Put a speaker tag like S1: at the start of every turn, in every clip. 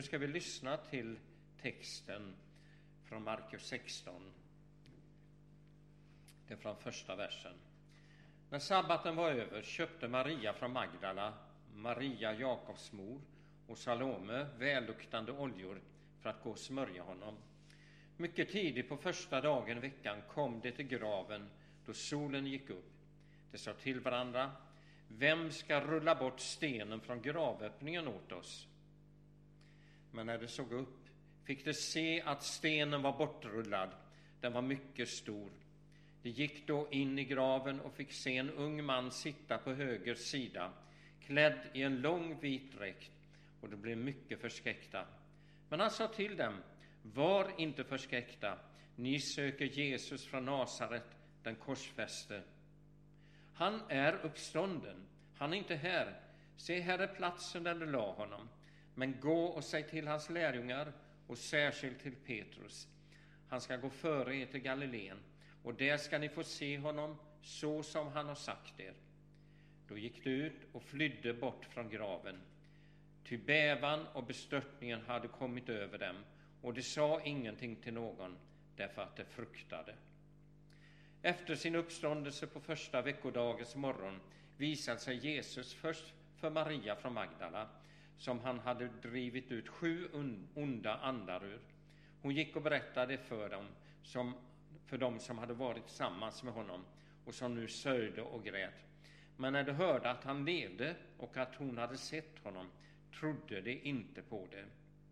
S1: Nu ska vi lyssna till texten från Markus 16. Det är från första versen. När sabbaten var över köpte Maria från Magdala, Maria Jakobs mor och Salome välluktande oljor för att gå och smörja honom. Mycket tidigt på första dagen i veckan kom det till graven då solen gick upp. De sa till varandra: vem ska rulla bort stenen från gravöppningen åt oss? Men när de såg upp fick de se att stenen var bortrullad. Den var mycket stor. De gick då in i graven och fick se en ung man sitta på höger sida, klädd i en lång vit dräkt, och de blev mycket förskräckta. Men han sa till dem: var inte förskräckta, ni söker Jesus från Nasaret, den korsfäste. Han är uppstånden, han är inte här. Se, här är platsen där de la honom. Men gå och säg till hans lärjungar, och särskilt till Petrus: han ska gå före er till Galileen, och där ska ni få se honom så som han har sagt er. Då gick de ut och flydde bort från graven. Ty bävan och bestörtningen hade kommit över dem, och de sa ingenting till någon, därför att de fruktade. Efter sin uppståndelse på första veckodagens morgon visade sig Jesus först för Maria från Magdala, som han hade drivit ut 7 onda andar ur. Hon gick och berättade för dem som hade varit tillsammans med honom och som nu sörjde och grät. Men när de hörde att han levde och att hon hade sett honom, trodde de inte på det.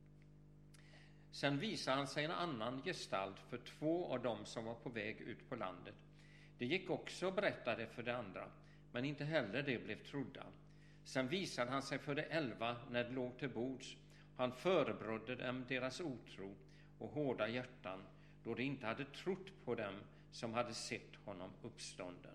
S1: Sen visade han sig en annan gestalt för 2 av dem som var på väg ut på landet. De gick också och berättade för de andra, men inte heller de blev trodda. Sen visade han sig för de 11 när de låg till bords. Han förebrådde dem deras otro och hårda hjärtan, då de inte hade trott på dem som hade sett honom uppstånden.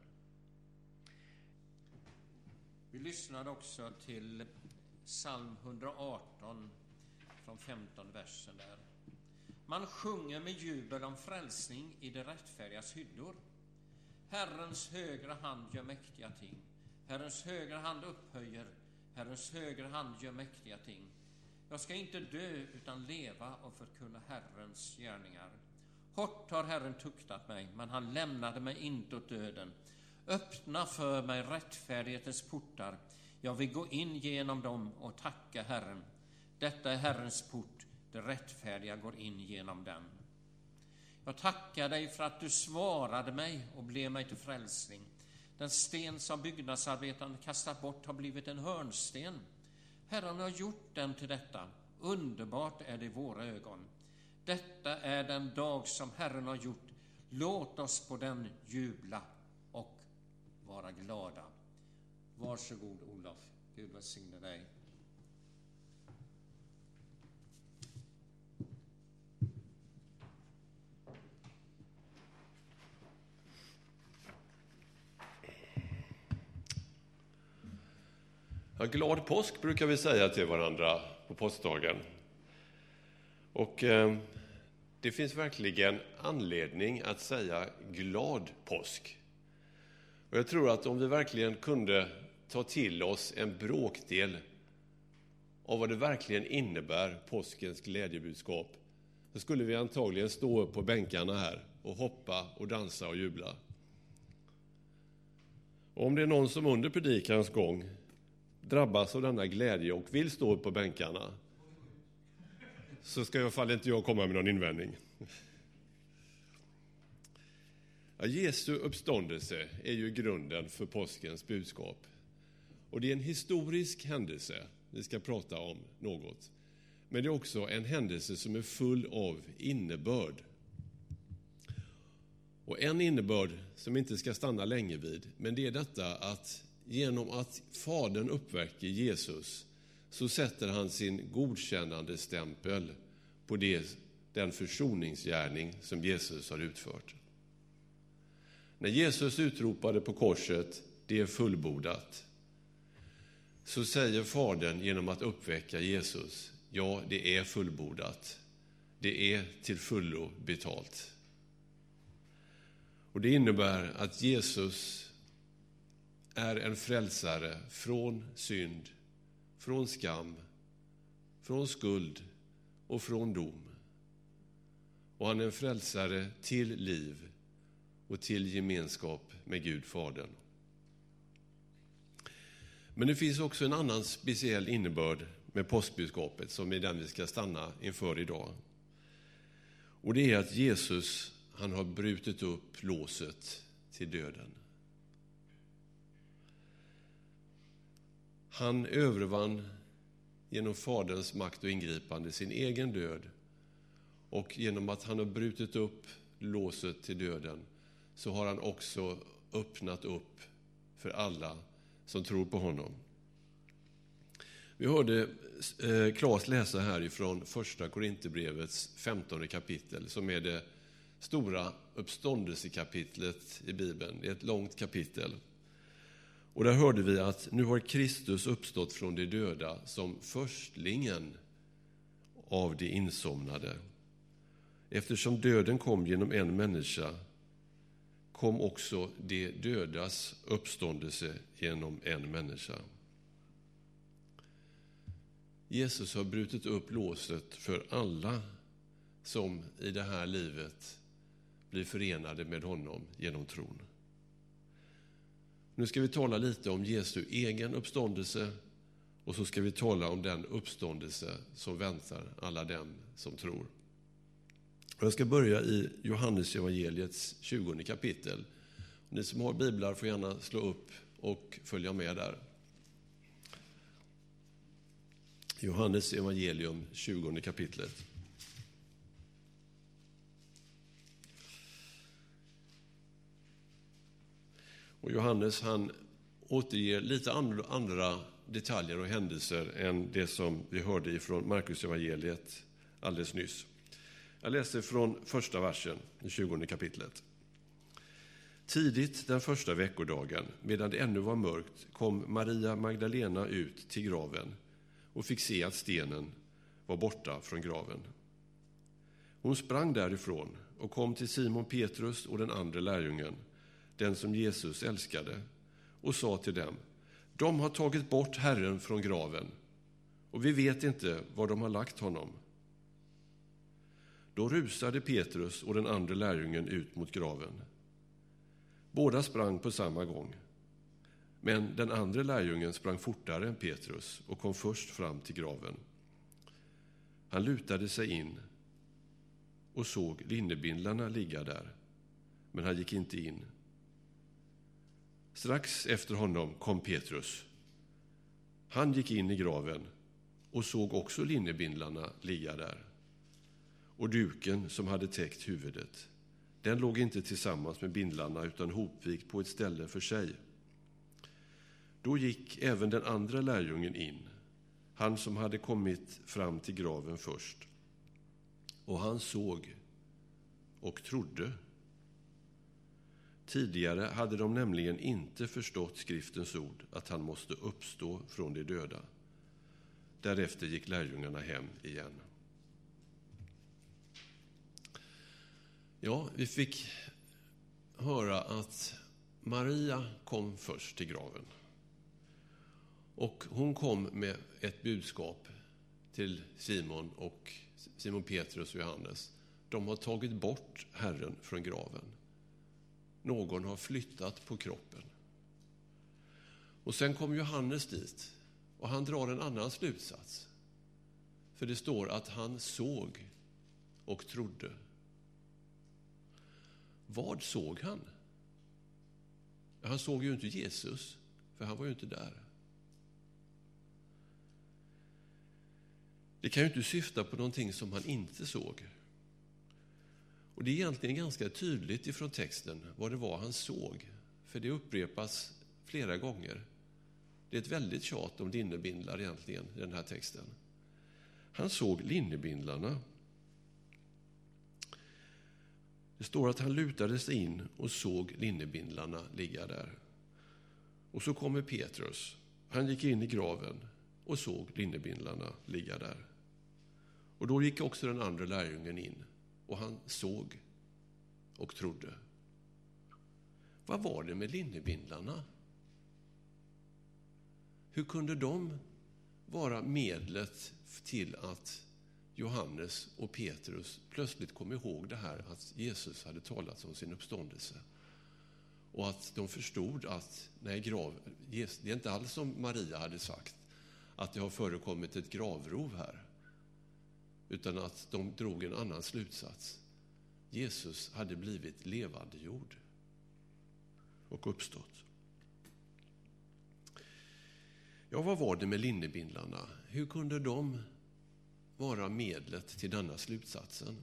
S1: Vi lyssnade också till psalm 118 från 15 versen där. Man sjunger med jubel om frälsning i det rättfärdigas hyddor. Herrens högra hand gör mäktiga ting. Herrens högra hand upphöjer. Herrens högra hand gör mäktiga ting. Jag ska inte dö utan leva och förkunna Herrens gärningar. Hårt har Herren tuktat mig, men han lämnade mig inte åt döden. Öppna för mig rättfärdighetens portar. Jag vill gå in genom dem och tacka Herren. Detta är Herrens port, det rättfärdiga går in genom den. Jag tackar dig för att du svarade mig och blev mig till frälsning. Den sten som byggnadsarbetaren kastat bort har blivit en hörnsten. Herren har gjort den till detta. Underbart är det i våra ögon. Detta är den dag som Herren har gjort. Låt oss på den jubla och vara glada. Varsågod Olof. Gud välsigne dig.
S2: Ja, glad påsk brukar vi säga till varandra på påskdagen. Och det finns verkligen anledning att säga glad påsk. Och jag tror att om vi verkligen kunde ta till oss en bråkdel av vad det verkligen innebär, påskens glädjebudskap, så skulle vi antagligen stå upp på bänkarna här och hoppa och dansa och jubla. Och om det är någon som under predikans gång drabbas av denna glädje och vill stå upp på bänkarna, så ska i alla fall inte jag komma med någon invändning. Ja, Jesu uppståndelse är ju grunden för påskens budskap. Och det är en historisk händelse vi ska prata om något. Men det är också en händelse som är full av innebörd. Och en innebörd som inte ska stanna länge vid, men det är detta att genom att Fadern uppväcker Jesus, så sätter han sin godkännande stämpel på den försoningsgärning som Jesus har utfört. När Jesus utropade på korset, det är fullbordat, så säger Fadern genom att uppväcka Jesus, ja, det är fullbordat. Det är till fullo betalt. Och det innebär att Jesus är en frälsare från synd, från skam, från skuld och från dom. Och han är en frälsare till liv och till gemenskap med Gud Fadern. Men det finns också en annan speciell innebörd med påskbudskapet som är den vi ska stanna inför idag. Och det är att Jesus, han har brutit upp låset till döden. Han övervann genom Faderns makt och ingripande sin egen död. Och genom att han har brutit upp låset till döden så har han också öppnat upp för alla som tror på honom. Vi hörde Claes läsa här ifrån första Korinthierbrevets 15 kapitel som är det stora uppståndelsekapitlet i Bibeln. Det är ett långt kapitel. Och där hörde vi att nu har Kristus uppstått från de döda som förstlingen av de insomnade. Eftersom döden kom genom en människa kom också de dödas uppståndelse genom en människa. Jesus har brutit upp låset för alla som i det här livet blir förenade med honom genom tron. Nu ska vi tala lite om Jesu egen uppståndelse och så ska vi tala om den uppståndelse som väntar alla dem som tror. Jag ska börja i Johannes evangeliets 20 kapitel. Ni som har biblar får gärna slå upp och följa med där. Johannes evangelium 20 kapitlet. Och Johannes han återger lite andra detaljer och händelser än det som vi hörde ifrån Markus evangeliet alldeles nyss. Jag läser från första versen i 20 kapitlet. Tidigt den första veckodagen, medan det ännu var mörkt, kom Maria Magdalena ut till graven och fick se att stenen var borta från graven. Hon sprang därifrån och kom till Simon Petrus och den andra lärjungen, den som Jesus älskade, och sa till dem: de har tagit bort Herren från graven och vi vet inte var de har lagt honom. Då rusade Petrus och den andra lärjungen ut mot graven. Båda sprang på samma gång. Men den andra lärjungen sprang fortare än Petrus och kom först fram till graven. Han lutade sig in och såg linnebindlarna ligga där, men han gick inte in. Strax efter honom kom Petrus. Han gick in i graven och såg också linnebindlarna ligga där. Och duken som hade täckt huvudet, den låg inte tillsammans med bindlarna utan hopvikt på ett ställe för sig. Då gick även den andra lärjungen in, han som hade kommit fram till graven först. Och han såg och trodde. Tidigare hade de nämligen inte förstått skriftens ord att han måste uppstå från de döda. Därefter gick lärjungarna hem igen. Ja, vi fick höra att Maria kom först till graven. Och hon kom med ett budskap till Simon Petrus och Johannes. De har tagit bort Herren från graven. Någon har flyttat på kroppen. Och sen kom Johannes dit och han drar en annan slutsats. För det står att han såg och trodde. Vad såg han? Han såg ju inte Jesus, för han var ju inte där. Det kan ju inte syfta på någonting som han inte såg. Och det är egentligen ganska tydligt ifrån texten vad det var han såg. För det upprepas flera gånger. Det är ett väldigt tjat om linnebindlar egentligen i den här texten. Han såg linnebindlarna. Det står att han lutade sig in och såg linnebindlarna ligga där. Och så kommer Petrus. Han gick in i graven och såg linnebindlarna ligga där. Och då gick också den andra lärjungen in. Och han såg och trodde. Vad var det med linnebindlarna? Hur kunde de vara medlet till att Johannes och Petrus plötsligt kom ihåg det här att Jesus hade talat om sin uppståndelse. Och att de förstod att det är inte alls som Maria hade sagt, att det har förekommit ett gravrov här. Utan att de drog en annan slutsats. Jesus hade blivit levande jord och uppstått. Ja, vad var det med linnebindlarna? Hur kunde de vara medlet till denna slutsatsen?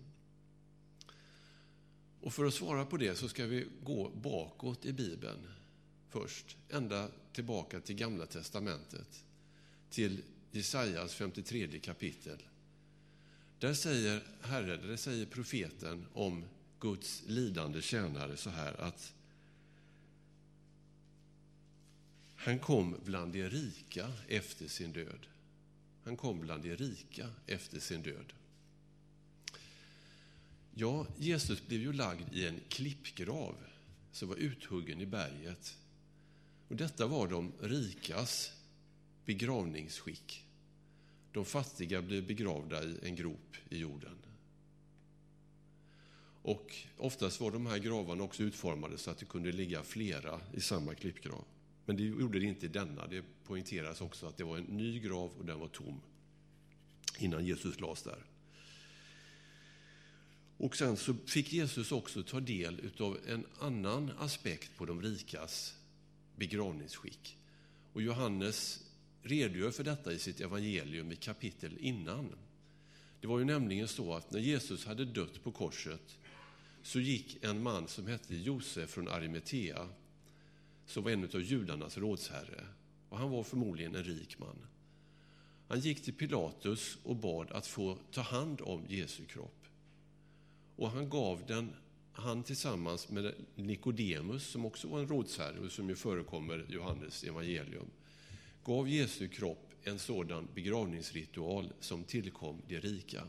S2: Och för att svara på det så ska vi gå bakåt i Bibeln först. Ända tillbaka till Gamla testamentet. Till Jesajas 53 kapitel. Där säger Herren, där säger profeten om Guds lidande tjänare så här att han kom bland de rika efter sin död. Han kom bland de rika efter sin död. Ja, Jesus blev ju lagd i en klippgrav som var uthuggen i berget. Och detta var de rikas begravningsskick. De fattiga blev begravda i en grop i jorden. Och oftast var de här gravarna också utformade så att det kunde ligga flera i samma klippgrav. Men det gjorde det inte i denna. Det poängteras också att det var en ny grav och den var tom innan Jesus lades där. Och sen så fick Jesus också ta del av en annan aspekt på de rikas begravningsskick. Och Johannes redogör för detta i sitt evangelium i kapitel innan. Det var ju nämligen så att när Jesus hade dött på korset så gick en man som hette Josef från Arimatea, som var en av judarnas rådsherre. Och han var förmodligen en rik man. Han gick till Pilatus och bad att få ta hand om Jesu kropp. Och han gav den, han tillsammans med Nikodemus, som också var en rådsherre och som ju förekommer i Johannes evangelium, gav Jesu kropp en sådan begravningsritual som tillkom de rika.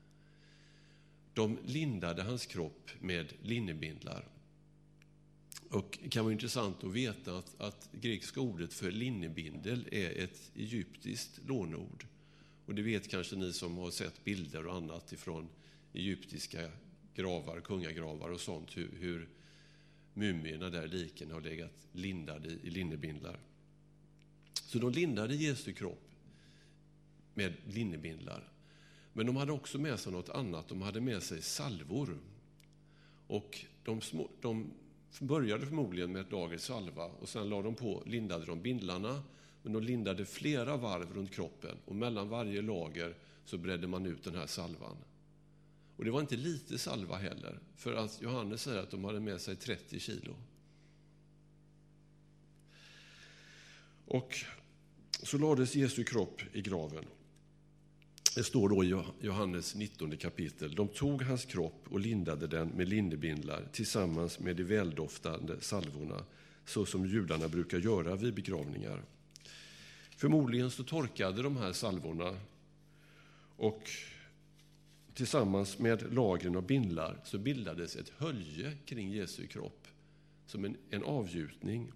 S2: De lindade hans kropp med linnebindlar. Och det kan vara intressant att veta att grekiska ordet för linnebindel är ett egyptiskt lånord. Och det vet kanske ni som har sett bilder och annat ifrån egyptiska gravar, kungagravar och sånt, hur mumierna där, liken, har legat lindade i linnebindlar. Så de lindade Jesu kropp med linnebindlar. Men de hade också med sig något annat. De hade med sig salvor. Och de började förmodligen med ett lager salva och sen lindade de bindlarna, men de lindade flera varv runt kroppen och mellan varje lager så bredde man ut den här salvan. Och det var inte lite salva heller, för att Johannes säger att de hade med sig 30 kilo. Och så lades Jesu kropp i graven. Det står då i Johannes 19 kapitel. De tog hans kropp och lindade den med linnebindlar tillsammans med de väldoftande salvorna, så som judarna brukar göra vid begravningar. Förmodligen så torkade de här salvorna och tillsammans med lagren av bindlar så bildades ett hölje kring Jesu kropp som en avgjutning.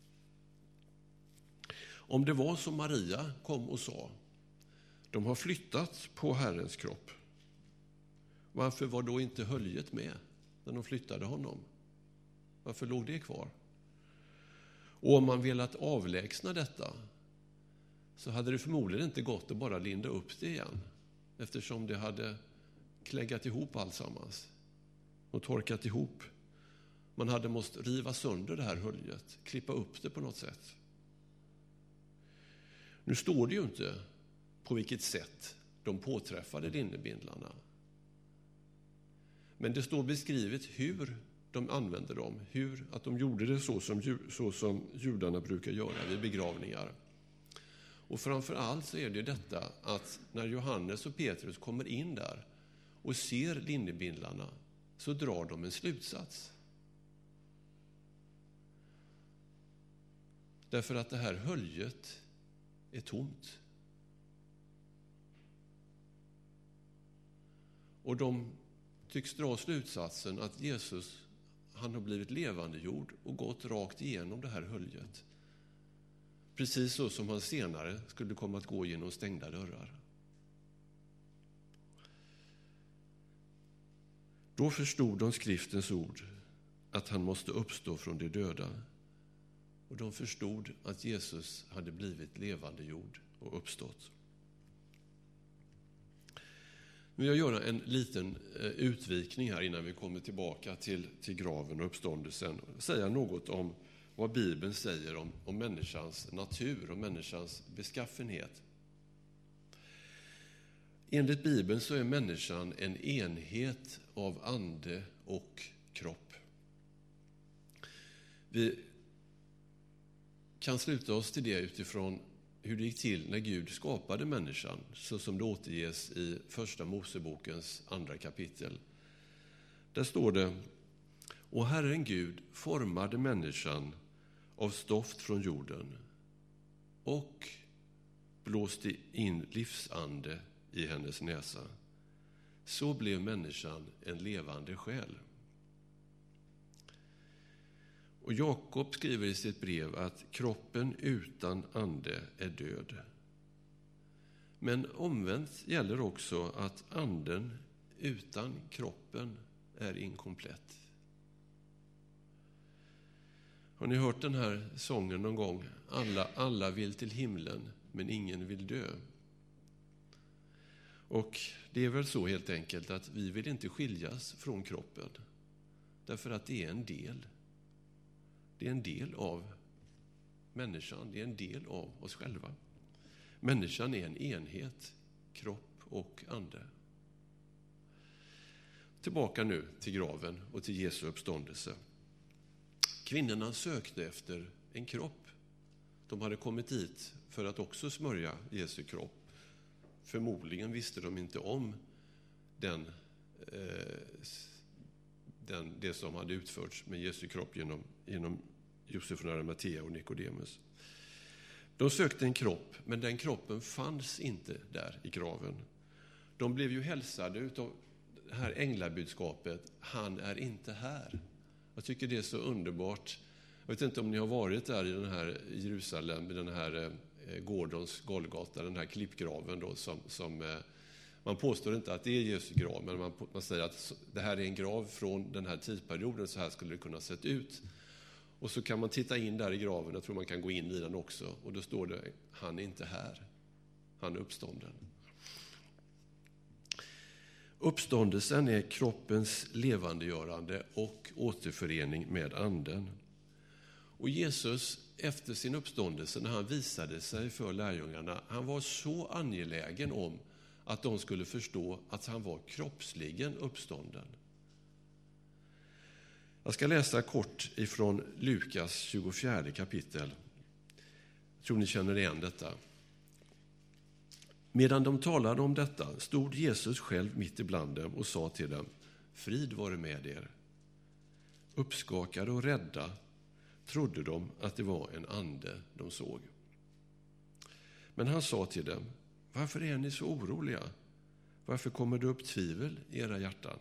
S2: Om det var som Maria kom och sa, de har flyttat på Herrens kropp, varför var då inte höljet med när de flyttade honom? Varför låg det kvar? Och om man velat avlägsna detta så hade det förmodligen inte gått att bara linda upp det igen, eftersom det hade kläggat ihop allsammans och torkat ihop. Man hade måste riva sönder det här höljet, klippa upp det på något sätt. Nu står det ju inte på vilket sätt de påträffade linnebindlarna. Men det står beskrivet hur de använde dem, att de gjorde det så som judarna brukar göra vid begravningar. Och framför allt så är det detta att när Johannes och Petrus kommer in där och ser linnebindlarna så drar de en slutsats. Därför att det här höljet är tomt. Och de tycks dra slutsatsen att Jesus, han har blivit levande jord och gått rakt igenom det här höljet. Precis så som han senare skulle komma att gå genom stängda dörrar. Då förstod de skriftens ord, att han måste uppstå från de döda. Och de förstod att Jesus hade blivit levande jord och uppstått. Nu vill jag göra en liten utvikning här innan vi kommer tillbaka till graven och uppståndelsen. Säga något om vad Bibeln säger om människans natur och människans beskaffenhet. Enligt Bibeln så är människan en enhet av ande och kropp. Vi kan sluta oss till det utifrån hur det gick till när Gud skapade människan, så som det återges i första Mosebokens 2 kapitel. Där står det: Och Herren Gud formade människan av stoft från jorden och blåste in livsande i hennes näsa. Så blev människan en levande själ. Och Jakob skriver i sitt brev att kroppen utan ande är död. Men omvänt gäller också att anden utan kroppen är inkomplett. Har ni hört den här sången någon gång? Alla vill till himlen, men ingen vill dö. Och det är väl så helt enkelt att vi vill inte skiljas från kroppen. Därför att det är en del. Det är en del av människan, det är en del av oss själva. Människan är en enhet, kropp och ande. Tillbaka nu till graven och till Jesu uppståndelse. Kvinnorna sökte efter en kropp. De hade kommit hit för att också smörja Jesu kropp. Förmodligen visste de inte om det som hade utförts med Jesu kropp genom Josef från Arimatea och Nikodemus. De sökte en kropp, men den kroppen fanns inte där i graven. De blev ju hälsade utav det här änglabudskapet: han är inte här. Jag tycker det är så underbart. Jag vet inte om ni har varit där i den här Jerusalem, i den här Gordons Golgata, den här klippgraven då, som man påstår inte att det är Jesu grav, men man säger att det här är en grav från den här tidsperioden, så här skulle det kunna sett ut. Och så kan man titta in där i graven, jag tror man kan gå in i den också, och då står det: han är inte här, han är uppstånden. Uppståndelsen är kroppens levandegörande och återförening med anden. Och Jesus, efter sin uppståndelse, när han visade sig för lärjungarna, han var så angelägen om att de skulle förstå att han var kroppsligen uppstånden. Jag ska läsa kort ifrån Lukas 24 kapitel. Jag tror ni känner igen detta. Medan de talade om detta stod Jesus själv mitt ibland dem och sa till dem: frid vare med er. Uppskakade och rädda trodde de att det var en ande de såg. Men han sa till dem: varför är ni så oroliga? Varför kommer det upp tvivel i era hjärtan?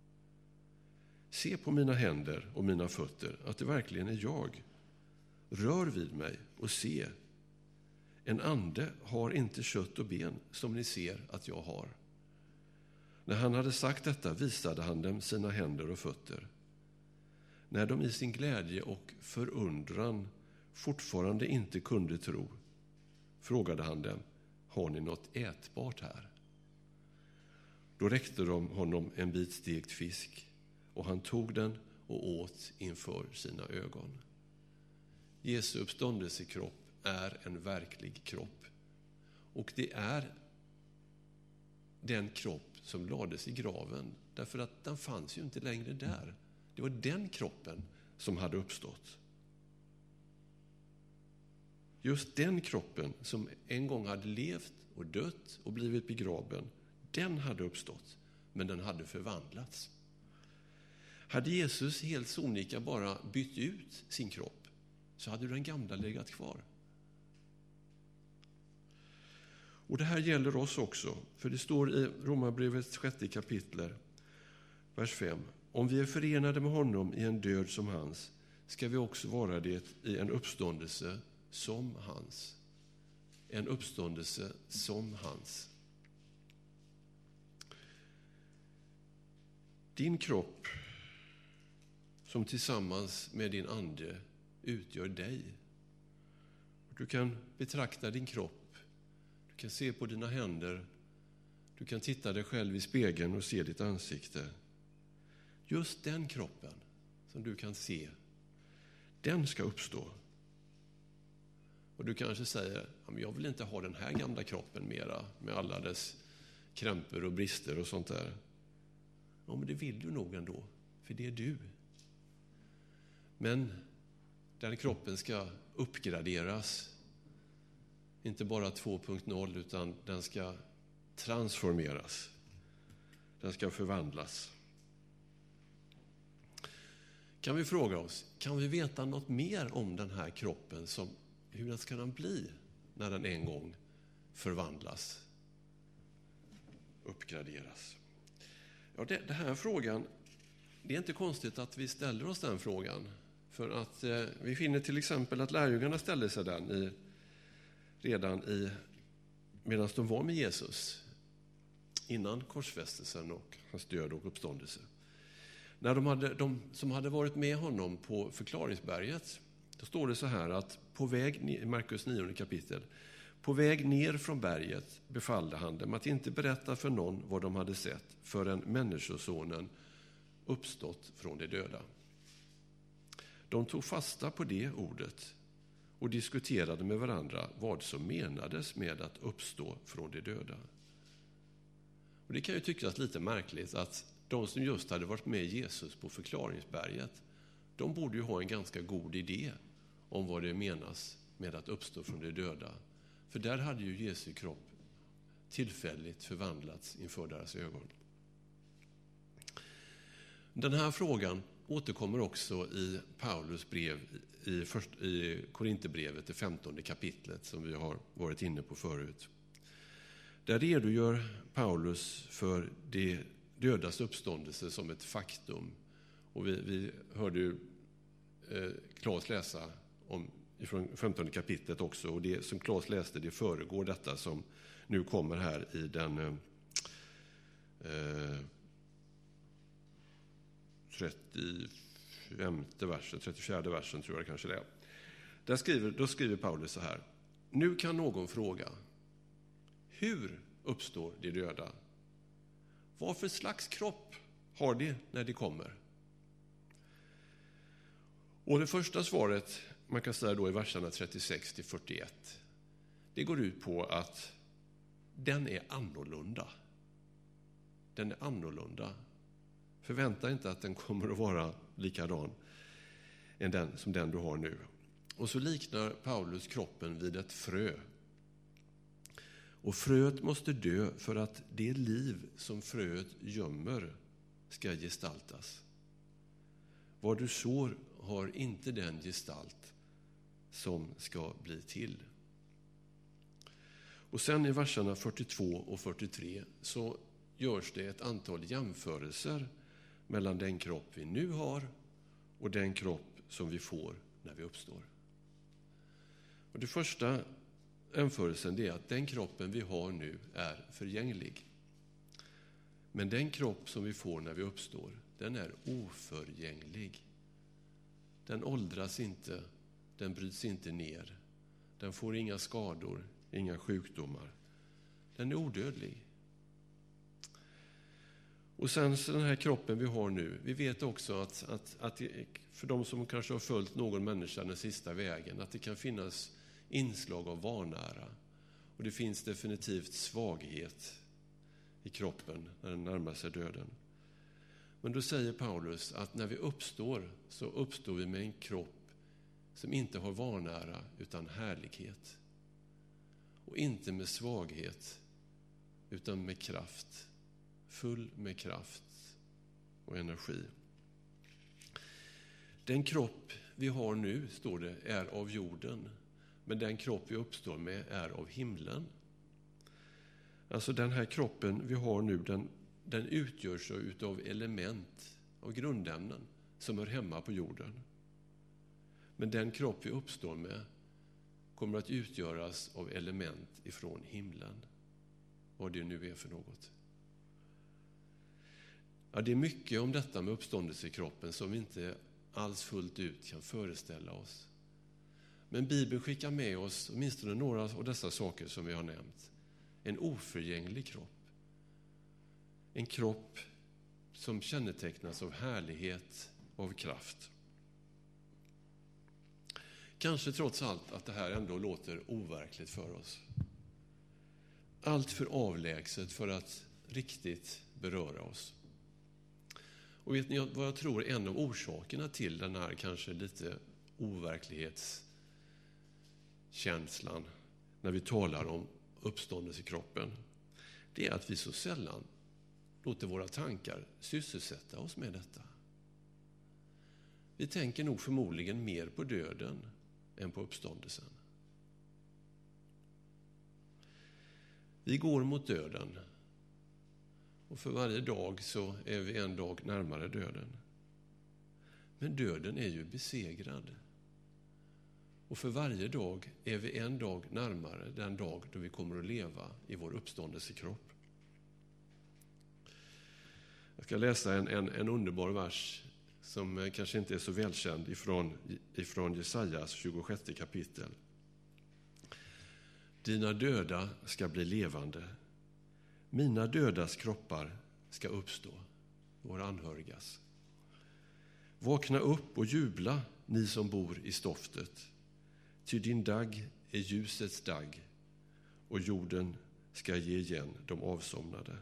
S2: Se på mina händer och mina fötter, att det verkligen är jag. Rör vid mig och se. En ande har inte kött och ben som ni ser att jag har. När han hade sagt detta visade han dem sina händer och fötter. När de i sin glädje och förundran fortfarande inte kunde tro, frågade han dem: har ni något ätbart här? Då räckte de honom en bit stekt fisk, och han tog den och åt inför sina ögon. Jesu uppståndelsekropp är en verklig kropp. Och det är den kropp som lades i graven, därför att den fanns ju inte längre där. Det var den kroppen som hade uppstått. Just den kroppen som en gång hade levt och dött och blivit begraven, den hade uppstått, men den hade förvandlats. Hade Jesus helt sonika bara bytt ut sin kropp, så hade den gamla legat kvar. Och det här gäller oss också, för det står i Romarbrevets 6 kapitel, vers 5. Om vi är förenade med honom i en död som hans, ska vi också vara det i en uppståndelse som hans. En uppståndelse som hans. Din kropp som tillsammans med din ande utgör dig. Du kan betrakta din kropp. Du kan se på dina händer. Du kan titta dig själv i spegeln och se ditt ansikte. Just den kroppen som du kan se, den ska uppstå. Och du kanske säger, jag vill inte ha den här gamla kroppen mera med alla dess krämpor och brister och sånt där. Ja, men det vill du nog ändå, för det är du. Men den kroppen ska uppgraderas. Inte bara 2.0 utan den ska transformeras. Den ska förvandlas. Kan vi fråga oss, kan vi veta något mer om den här kroppen, hur den ska den bli när den en gång förvandlas, uppgraderas? Ja, det här frågan, det är inte konstigt att vi ställer oss den frågan. För att vi finner till exempel att lärjungarna ställde sig den medan de var med Jesus innan korsfästelsen och hans död och uppståndelse. När de som hade varit med honom på förklaringsberget, då står det så här att i Markus 9 kapitel, på väg ner från berget befallde han dem att inte berätta för någon vad de hade sett förrän människosonen uppstått från de döda. De tog fasta på det ordet och diskuterade med varandra vad som menades med att uppstå från de döda. Och det kan ju tyckas lite märkligt att de som just hade varit med Jesus på förklaringsberget, de borde ju ha en ganska god idé om vad det menas med att uppstå från de döda. För där hade ju Jesu kropp tillfälligt förvandlats inför deras ögon. Den här frågan återkommer också i Paulus brev i Korinthierbrevet, det 15:e kapitlet som vi har varit inne på förut. Där redogör Paulus för det dödas uppståndelse som ett faktum. Och vi hörde ju Claes läsa från 15:e kapitlet också. Och det som Claes läste, det föregår detta som nu kommer här i den 34 versen tror jag kanske det är. Då skriver Paulus så här: nu kan någon fråga, hur uppstår de döda? Vad för slags kropp har de när de kommer? Och det första svaret man kan säga då i verserna 36-41, det går ut på att den är annorlunda. Den är annorlunda. Förvänta inte att den kommer att vara likadan som den du har nu. Och så liknar Paulus kroppen vid ett frö. Och fröet måste dö för att det liv som fröet gömmer ska gestaltas. Vad du sår har inte den gestalt som ska bli till. Och sen i verserna 42 och 43 så görs det ett antal jämförelser mellan den kropp vi nu har och den kropp som vi får när vi uppstår. Och det första jämförelsen är att den kroppen vi har nu är förgänglig. Men den kropp som vi får när vi uppstår, den är oförgänglig. Den åldras inte, den bryts inte ner. Den får inga skador, inga sjukdomar. Den är odödlig. Och sen så den här kroppen vi har nu, vi vet också att för de som kanske har följt någon människa den sista vägen, att det kan finnas inslag av vanära. Och det finns definitivt svaghet i kroppen när den närmar sig döden. Men då säger Paulus att när vi uppstår så uppstår vi med en kropp som inte har vanära utan härlighet. Och inte med svaghet utan med kraft. Full med kraft och energi. Den kropp vi har nu, står det, är av jorden. Men den kropp vi uppstår med är av himlen. Alltså den här kroppen vi har nu, den utgörs av element, av grundämnen som hör hemma på jorden. Men den kropp vi uppstår med kommer att utgöras av element ifrån himlen. Vad det nu är för något. Ja, det är mycket om detta med uppståndelsekroppen som vi inte alls fullt ut kan föreställa oss. Men Bibeln skickar med oss åtminstone några av dessa saker som vi har nämnt. En oförgänglig kropp. En kropp som kännetecknas av härlighet och av kraft. Kanske trots allt att det här ändå låter overkligt för oss. Allt för avlägset för att riktigt beröra oss. Och vet ni vad jag tror är en av orsakerna till den här kanske lite overklighetskänslan när vi talar om uppståndelsekroppen? Det är att vi så sällan låter våra tankar sysselsätta oss med detta. Vi tänker nog förmodligen mer på döden än på uppståndelsen. Vi går mot döden. Och för varje dag så är vi en dag närmare döden. Men döden är ju besegrad. Och för varje dag är vi en dag närmare den dag då vi kommer att leva i vår uppståndelsekropp. Jag ska läsa en underbar vers som kanske inte är så välkänd ifrån Jesajas 26 kapitel. Dina döda ska bli levande. Mina dödas kroppar ska uppstå, våra anhörigas. Vakna upp och jubla, ni som bor i stoftet. Ty din dag är ljusets dag, och jorden ska ge igen de avsomnade.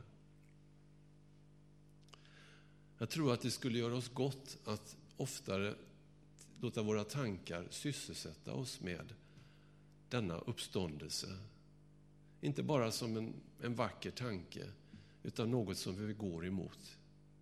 S2: Jag tror att det skulle göra oss gott att oftare låta våra tankar sysselsätta oss med denna uppståndelse. Inte bara som en vacker tanke, utan något som vi går emot.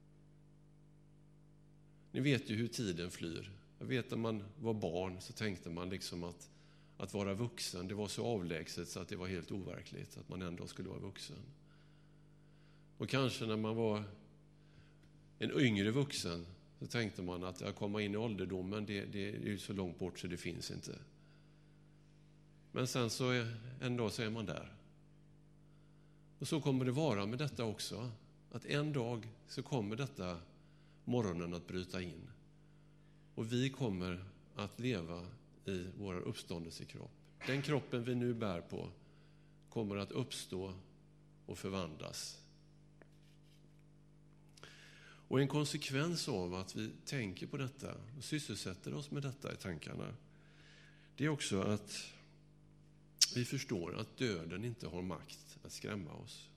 S2: Ni vet ju hur tiden flyr. Jag vet när man var barn så tänkte man liksom att vara vuxen, det var så avlägset så att det var helt overkligt att man ändå skulle vara vuxen. Och kanske när man var en yngre vuxen så tänkte man att komma in i ålderdomen, det är ju så långt bort så det finns inte. Men sen så en dag så är man där. Och så kommer det vara med detta också. Att en dag så kommer detta morgonen att bryta in. Och vi kommer att leva i vår uppståndelsekropp. Den kroppen vi nu bär på kommer att uppstå och förvandlas. Och en konsekvens av att vi tänker på detta och sysselsätter oss med detta i tankarna, det är också att vi förstår att döden inte har makt att skrämma oss.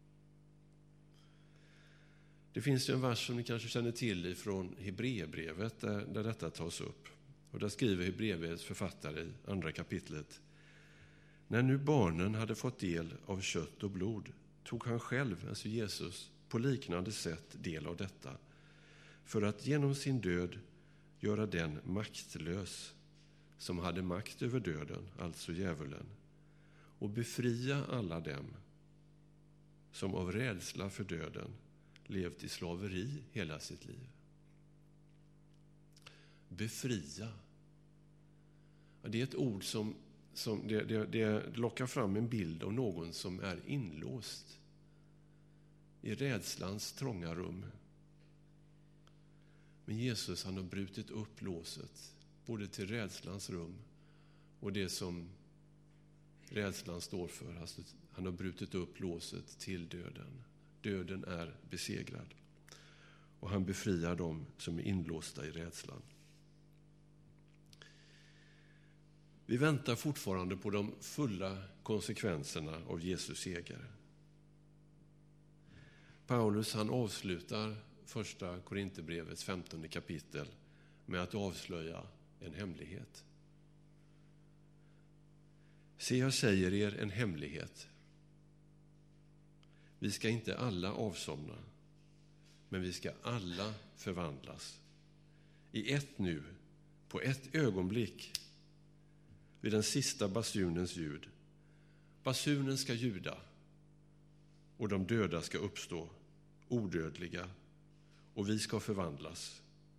S2: Det finns ju en vers som ni kanske känner till ifrån Hebreerbrevet där detta tas upp. Och där skriver Hebreerbrevets författare i andra kapitlet: när nu barnen hade fått del av kött och blod tog han själv, alltså Jesus, på liknande sätt del av detta, för att genom sin död göra den maktlös som hade makt över döden, alltså djävulen, och befria alla dem som av rädsla för döden levt i slaveri hela sitt liv. Befria. Det är ett ord som det lockar fram en bild av någon som är inlåst i rädslans trånga rum. Men Jesus, han har brutit upp låset både till rädslans rum och det som rädslan står för. Alltså, han har brutit upp låset till döden. Döden är besegrad. Och han befriar dem som är inlåsta i rädslan. Vi väntar fortfarande på de fulla konsekvenserna av Jesus seger. Paulus, han avslutar första Korinthierbrevets 15 kapitel med att avslöja en hemlighet. Se, jag säger er en hemlighet. Vi ska inte alla avsomna, men vi ska alla förvandlas. I ett nu, på ett ögonblick, vid den sista basunens ljud. Basunen ska ljuda och de döda ska uppstå, odödliga, och vi ska förvandlas.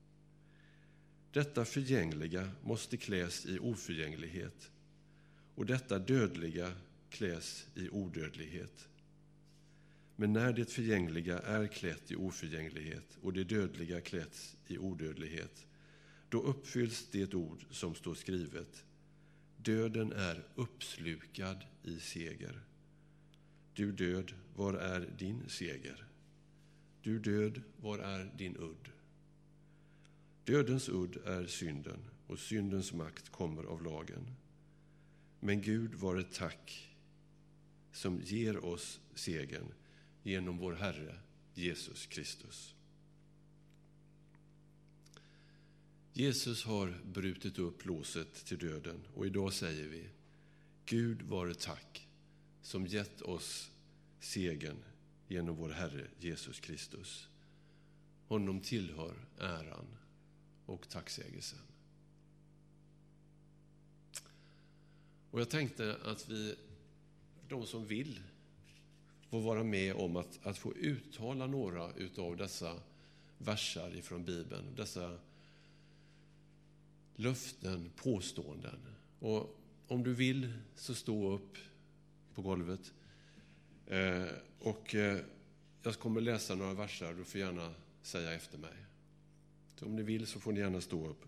S2: Detta förgängliga måste kläs i oförgänglighet, och detta dödliga kläs i odödlighet. Men när det förgängliga är klätt i oförgänglighet och det dödliga klätts i odödlighet, då uppfylls det ord som står skrivet: döden är uppslukad i seger. Du död, var är din seger? Du död, var är din udd? Dödens udd är synden, och syndens makt kommer av lagen. Men Gud var ett tack som ger oss segern genom vår Herre Jesus Kristus. Jesus har brutit upp låset till döden, och idag säger vi: Gud var ett tack som gett oss segern genom vår Herre Jesus Kristus. Honom tillhör äran och tacksägelsen. Och jag tänkte att de som vill, får vara med om att få uttala några utav dessa versar ifrån Bibeln, dessa löften, påståenden. Och om du vill så stå upp på golvet. Jag kommer läsa några versar, du får gärna säga efter mig. Så om ni vill så får ni gärna stå upp.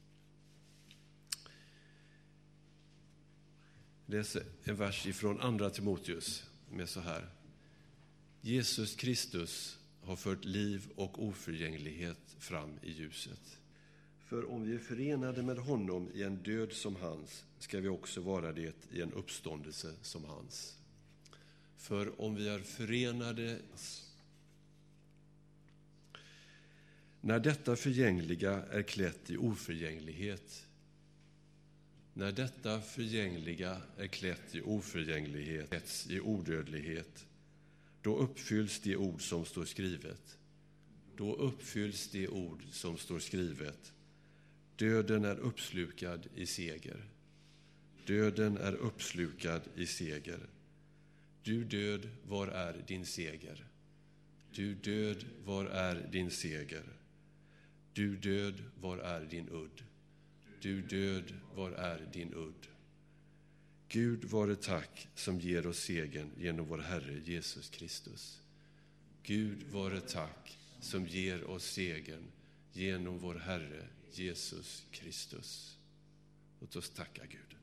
S2: Det är en vers ifrån Andra Timoteus med så här: Jesus Kristus har fört liv och oförgänglighet fram i ljuset. För om vi är förenade med honom i en död som hans, ska vi också vara det i en uppståndelse som hans. För om vi är förenade, när detta förgängliga är klätt i oförgänglighet, när detta förgängliga är klätt i oförgänglighet, i odödlighet, då uppfylls det ord som står skrivet. Då uppfylls det ord som står skrivet: döden är uppslukad i seger. Döden är uppslukad i seger. Du död, var är din seger? Du död, var är din seger? Du död, var är din udd? Du död, var är din udd? Gud vare tack som ger oss segern genom vår Herre Jesus Kristus. Gud vare tack som ger oss segern genom vår Herre Jesus Kristus. Låt oss tacka Gud.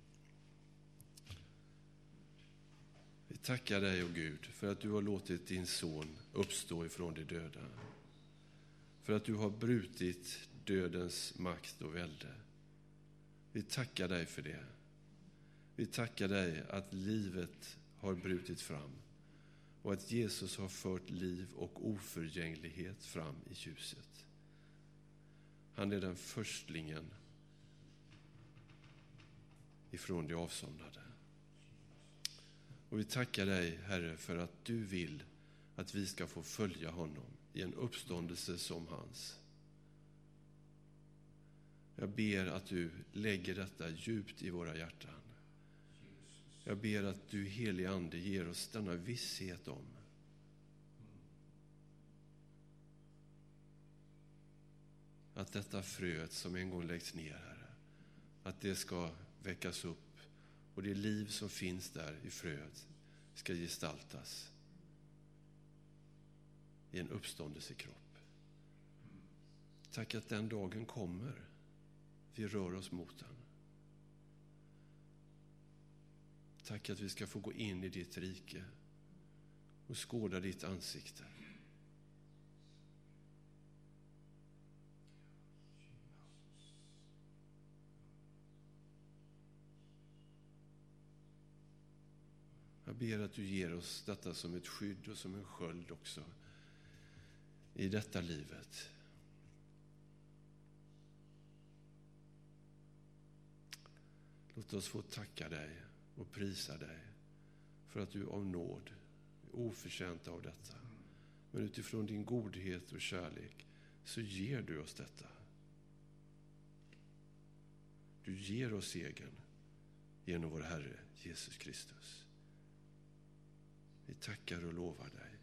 S2: Vi tackar dig, o Gud, för att du har låtit din son uppstå ifrån de döda. För att du har brutit dödens makt och välde. Vi tackar dig för det. Vi tackar dig att livet har brutit fram och att Jesus har fört liv och oförgänglighet fram i ljuset. Han är den förstlingen ifrån de avsomnade. Och vi tackar dig, Herre, för att du vill att vi ska få följa honom i en uppståndelse som hans. Jag ber att du lägger detta djupt i våra hjärtan. Jag ber att du, helig ande, ger oss denna visshet om att detta fröet som en gång läggs ner, Herre, att det ska väckas upp och det liv som finns där i fröet ska gestaltas i en uppståndelsekropp. Tack att den dagen kommer. Vi rör oss mot den. Tack att vi ska få gå in i ditt rike och skåda ditt ansikte. Jag ber att du ger oss detta som ett skydd och som en sköld också i detta livet. Låt oss få tacka dig och prisa dig för att du av nåd är oförtjänt av detta. Men utifrån din godhet och kärlek så ger du oss detta. Du ger oss segern genom vår Herre Jesus Kristus. Vi tackar och lovar dig.